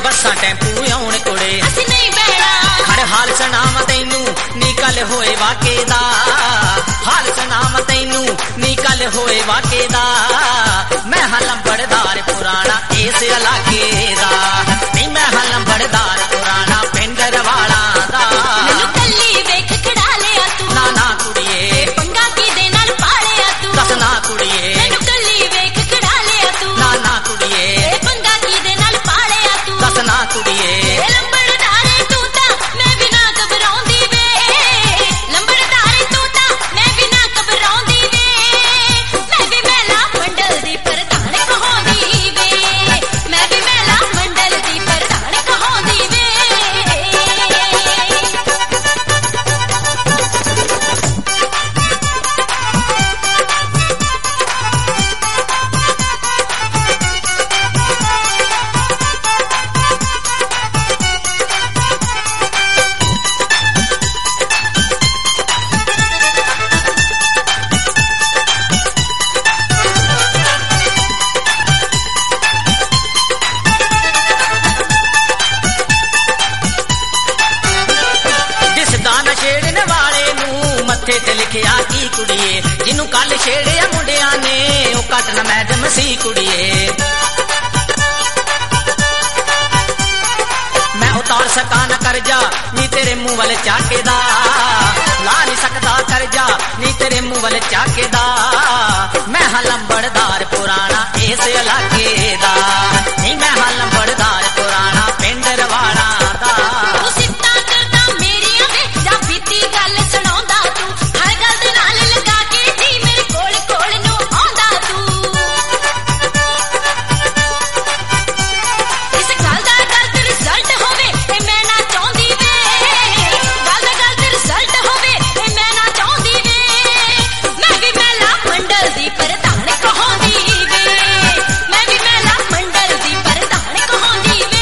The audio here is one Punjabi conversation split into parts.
बसां टैंपू आउण कुड़े ਅਸੀਂ ਨਹੀਂ ਬਹਿਣਾ खड़ हाल सुनाव तैनू नी कल होए वाके दा हाल सुनाव तैनू नी कल होए वाके दा मैं हां लंबड़दार पुराना इस इलाके दा नी मैं हां लंबड़दार पुराना पिंड रवाड़ा दा ਮੈਨੂੰ ਕੱਲੀ ਵੇਖ ਖੜਾ ਲਿਆ ਤੂੰ ना ना कुड़िए ਪੰਗਾ ਕਿਹਦੇ ਨਾਲ ਪਾਲਿਆ ਤੂੰ दस ना कुड़िए ਮੈਨੂੰ ਕੱਲੀ ਵੇਖ ਖੜਾ ਲਿਆ ਤੂੰ ना ना कुड़िए ਇਹ ਪੰਗਾ ਕਿਹਦੇ ਨਾਲ ਪਾਲਿਆ ਤੂੰ दस ना कुड़िए ਇਹ ਲੰਬੜਦਾਰੇ ਤੂੰ ਤਾਂ ਮੈਂ ਵੀ ਨਾ ਘਬਰਾਉਂਦੀ ਵੇ ਲੰਬੜਦਾਰੇ ਤੂੰ ਤਾਂ ਮੈਂ ਵੀ ਨਾ ਘਬਰਾਉਂਦੀ ਵੇ ਮੈਂ ਵੀ ਮਹਿਲਾ ਮੰਡਲ ਦੀ ਪ੍ਰਧਾਨ ਕਹਾਉਂਦੀ ਵੇ ਮੈਂ ਵੀ ਮਹਿਲਾ ਮੰਡਲ ਦੀ ਪ੍ਰਧਾਨ ਕਹਾਉਂਦੀ ਵੇ दिसदा न छेड़न वाले नू मत्थे ते लिखिया की कुड़िए जिन्नू कल छेड़िया मुंडिया ने ओ कटन मैडम सी कुड़िए मैं उतार सका न करजा नी तेरे मुंह वाले चाकेदा ला नहीं सकदा करजा नी तेरे मुंह वाले चाकेदा मैं हां लंबड़दार पुराना इस इलाके दा नी मैं हां लंबड़दार पुराना पिंड रवाड़ा दा ਤੂੰ ਸਿੱਧਾ ਕਰਦਾ ਮੇਰੀਆਂ ਵੇ ਜਾਂ ਬੀਤੀ ਗੱਲ ਸੁਣਾਉਂਦਾ ਤੂੰ ਹਰ ਗੱਲ ਦੇ ਨਾਲ ਲਗਾ ਕੇ ਜੀ ਮੇਰੇ ਕੋਲ ਕੋਲ ਨੂੰ ਆਉਂਦਾ ਤੂੰ ਇਸ ਗੱਲ ਦਾ ਗਲਤ ਰਿਜ਼ਲਟ ਹੋਵੇ ਤੇ ਮੈਂ ਨਾ ਚਾਹੁੰਦੀ ਵੇ ਗੱਲ ਦਾ ਗਲਤ ਰਿਜ਼ਲਟ ਹੋਵੇ ਤੇ ਮੈਂ ਨਾ ਚਾਹੁੰਦੀ ਵੇ ਮੈਂ ਵੀ ਮਹਿਲਾ ਮੰਡਲ ਦੀ ਪ੍ਰਧਾਨ ਕਹਾਉਂਦੀ ਵੇ ਮੈਂ ਵੀ ਮਹਿਲਾ ਮੰਡਲ ਦੀ ਪ੍ਰਧਾਨ ਕਹਾਉਂਦੀ ਵੇ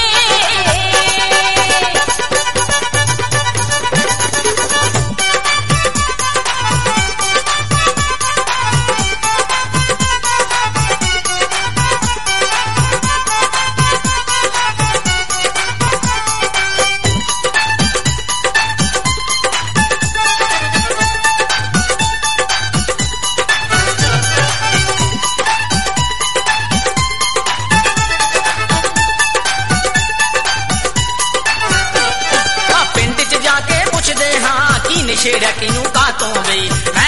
ਆ ਪਿੰਡ ਚ ਜਾ ਕੇ ਪੁੱਛਦੇ ਹਾਂ ਕੀ ਨਿਸ਼ੇੜਿਆ ਕਿਨੂੰ ਕਾਤੋਂ ਬਈ